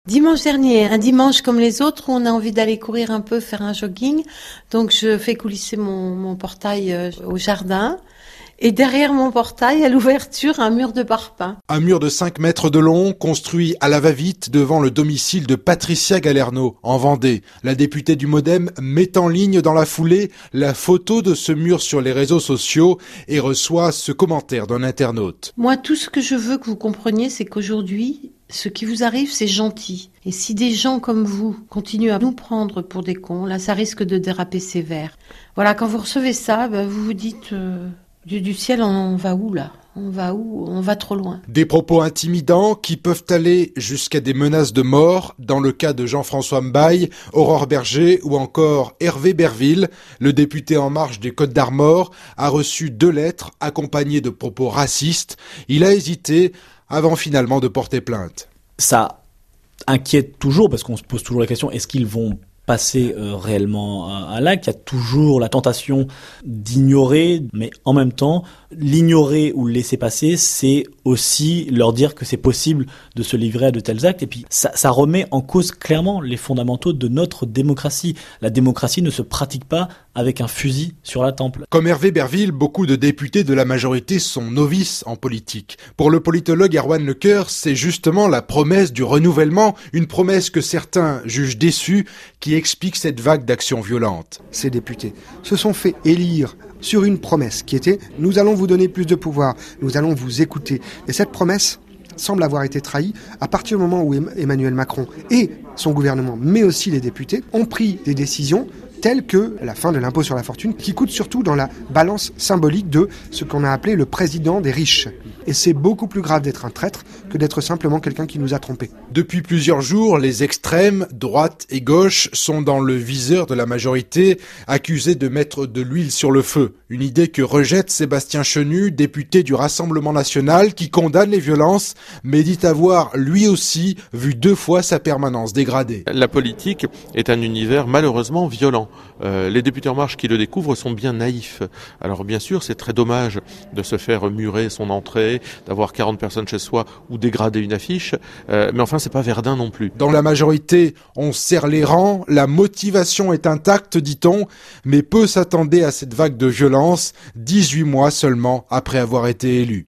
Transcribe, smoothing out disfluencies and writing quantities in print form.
Dimanche dernier, un dimanche comme les autres où on a envie d'aller courir un peu, faire un jogging. Donc je fais coulisser mon portail au jardin. Et derrière mon portail, à l'ouverture, un mur de parpaing. Un mur de 5 mètres de long, construit à la va-vite devant le domicile de Patricia Galerno, en Vendée. La députée du Modem met en ligne dans la foulée la photo de ce mur sur les réseaux sociaux et reçoit ce commentaire d'un internaute. Moi, tout ce que je veux que vous compreniez, c'est qu'aujourd'hui, ce qui vous arrive, c'est gentil. Et si des gens comme vous continuent à nous prendre pour des cons, là, ça risque de déraper sévère. Voilà, quand vous recevez ça, vous vous dites... Du ciel, on va où là ? On va où ? On va trop loin. Des propos intimidants qui peuvent aller jusqu'à des menaces de mort, dans le cas de Jean-François Mbaye, Aurore Berger ou encore Hervé Berville. Le député En Marche des Côtes-d'Armor a reçu 2 lettres accompagnées de propos racistes. Il a hésité avant finalement de porter plainte. Ça inquiète toujours parce qu'on se pose toujours la question, est-ce qu'ils vont passer réellement à l'acte? Il y a toujours la tentation d'ignorer, mais en même temps, l'ignorer ou le laisser passer, c'est aussi leur dire que c'est possible de se livrer à de tels actes. Et puis, ça remet en cause clairement les fondamentaux de notre démocratie. La démocratie ne se pratique pas avec un fusil sur la tempe. Comme Hervé Berville, beaucoup de députés de la majorité sont novices en politique. Pour le politologue Erwan Lecoeur, c'est justement la promesse du renouvellement, une promesse que certains jugent déçue, qui explique cette vague d'actions violentes. Ces députés se sont fait élire sur une promesse qui était « nous allons vous donner plus de pouvoir, nous allons vous écouter ». Et cette promesse semble avoir été trahie à partir du moment où Emmanuel Macron et son gouvernement, mais aussi les députés, ont pris des décisions telles que la fin de l'impôt sur la fortune, qui coûte surtout dans la balance symbolique de ce qu'on a appelé le président des riches. Et c'est beaucoup plus grave d'être un traître que d'être simplement quelqu'un qui nous a trompés. Depuis plusieurs jours, les extrêmes, droite et gauche, sont dans le viseur de la majorité, accusés de mettre de l'huile sur le feu. Une idée que rejette Sébastien Chenu, député du Rassemblement national, qui condamne les violences, mais dit avoir, lui aussi, vu 2 fois sa permanence dégradée. La politique est un univers malheureusement violent. Les députés En Marche qui le découvrent sont bien naïfs. Alors bien sûr, c'est très dommage de se faire murer son entrée, d'avoir 40 personnes chez soi ou dégrader une affiche, mais enfin c'est pas Verdun non plus. Dans la majorité, on serre les rangs, la motivation est intacte, dit-on, mais peu s'attendaient à cette vague de violence, 18 mois seulement après avoir été élu.